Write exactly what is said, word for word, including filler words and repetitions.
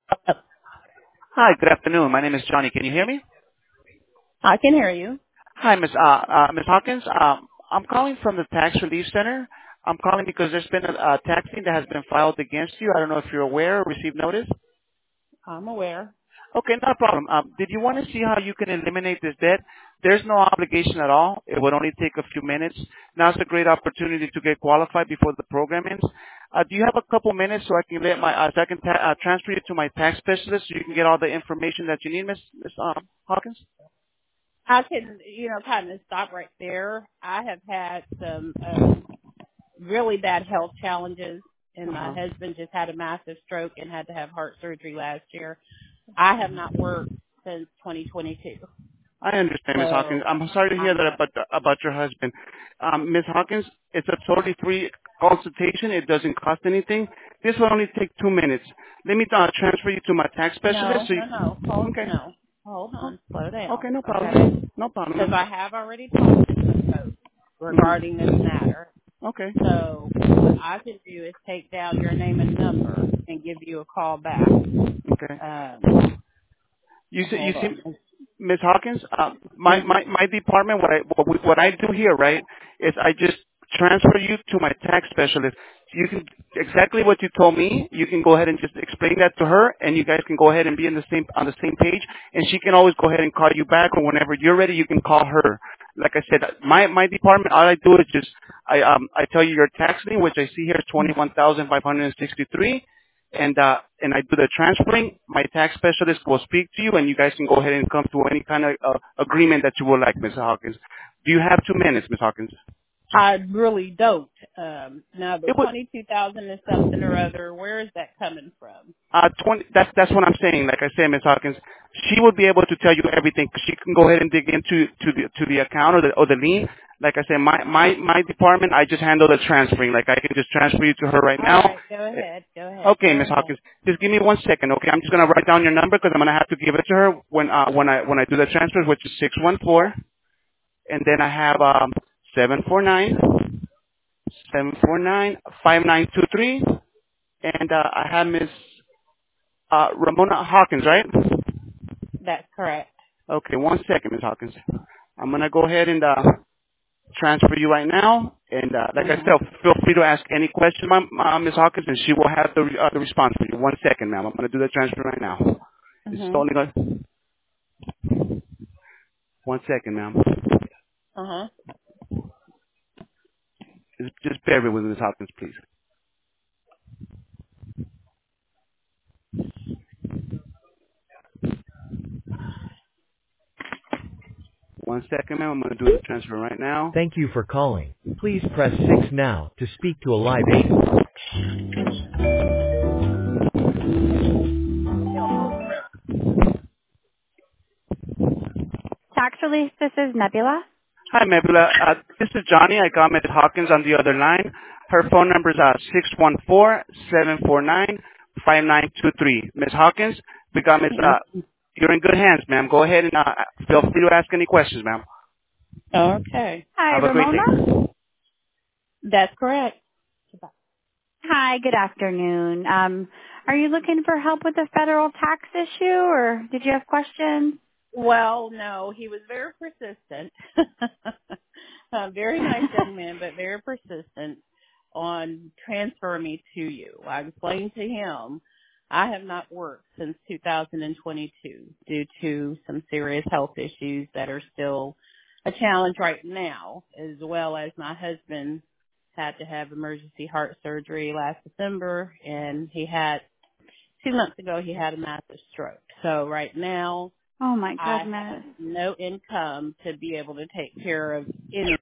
Hi, good afternoon. My name is Johnny. Can you hear me? I can hear you. Hi, Miss uh, uh, Miss Hawkins. Um, I'm calling from the Tax Relief Center. I'm calling because there's been a, a tax lien that has been filed against you. I don't know if you're aware or received notice. I'm aware. Okay, no problem. Um, did you want to see how you can eliminate this debt? There's no obligation at all. It would only take a few minutes. Now's a great opportunity to get qualified before the program ends. Uh, do you have a couple minutes so I can let my uh, so I can ta- uh, transfer you to my tax specialist so you can get all the information that you need, Miss Miss um, Hawkins? I can, you know, kind of stop right there. I have had some um, really bad health challenges, and my Uh-huh. husband just had a massive stroke and had to have heart surgery last year. I have not worked since twenty twenty-two, I understand, Miss Hawkins. so I'm sorry to hear I'm that not. about about your husband. Um, Miss Hawkins, it's a totally free consultation. It doesn't cost anything. This will only take two minutes. Let me uh, transfer you to my tax specialist. No, So you, no, no. Hold, okay. no. Hold Oh, on. Slow down. okay, no Okay. problem. No problem, Because ma'am. I have already talked to some folks regarding this Mm-hmm. matter. Okay. So what I can do is take down your name and number and give you a call back. Okay. Um, You see, you hold see, on. Miss Hawkins, uh, my, Mhm. my, my department, what I, what, we- what I do here, right, is I just transfer you to my tax specialist. You can, exactly what you told me, you can go ahead and just explain that to her, and you guys can go ahead and be in the same, on the same page, and she can always go ahead and call you back, or whenever you're ready, you can call her. Like I said, my, my department, all I do is just, I, um, I tell you your tax lien, which I see here is twenty-one thousand five hundred sixty-three, and uh, and I do the transferring. My tax specialist will speak to you, and you guys can go ahead and come to any kind of uh, agreement that you would like, Miss Hawkins. Do you have two minutes, Miss Hawkins? I really don't. Um, now the It would twenty-two thousand is something or other. Where is that coming from? uh, twenty. That's that's what I'm saying. Like I said, Miss Hawkins, she would be able to tell you everything. She can go ahead and dig into to the to the account or the or the lien. Like I said, my my my department, I just handle the transferring. Like I can just transfer you to her right All now. right, go ahead. Go ahead. Okay, Go Miss ahead. Hawkins, just give me one second, okay? I'm just gonna write down your number because I'm gonna have to give it to her when uh, when I when I do the transfers, which is six one four, and then I have um seven four nine seven four nine five nine two three, and uh, I have Miss uh, Ramona Hawkins, right? That's correct. Okay, one second, Miss Hawkins. I'm gonna go ahead and uh, transfer you right now, and uh, like I Mhm. said, feel free to ask any question, ma'am, uh, Miss Hawkins, and she will have the uh, the response for you. One second, ma'am. I'm gonna do the transfer right now. It's Mhm. only gonna one second, ma'am. Uh huh. Just, just bear with me, Miss Hawkins, please. One second, ma'am. I'm gonna do the transfer right now. Thank you for calling. Please press six now to speak to a live agent. Tax relief, this is Nebula. Hi, Mebula. Uh, this is Johnny. I got Miss Hawkins on the other line. Her phone number is uh, six one four seven four nine five nine two three. Miss Hawkins, we got Miss. Uh, you're in good hands, ma'am. Go ahead and uh, feel free to ask any questions, ma'am. Okay. Hi, Have a great Ramona. day. That's correct. Hi, good afternoon. Um, are you looking for help with a federal tax issue, or did you have questions? Well, no, he was very persistent. A very nice young man, but very persistent on transferring me to you. I explained to him I have not worked since two thousand twenty-two due to some serious health issues that are still a challenge right now, as well as my husband had to have emergency heart surgery last December, and he had, two months ago, he had a massive stroke. So right now, Oh my I have goodness. no income to be able to take care of any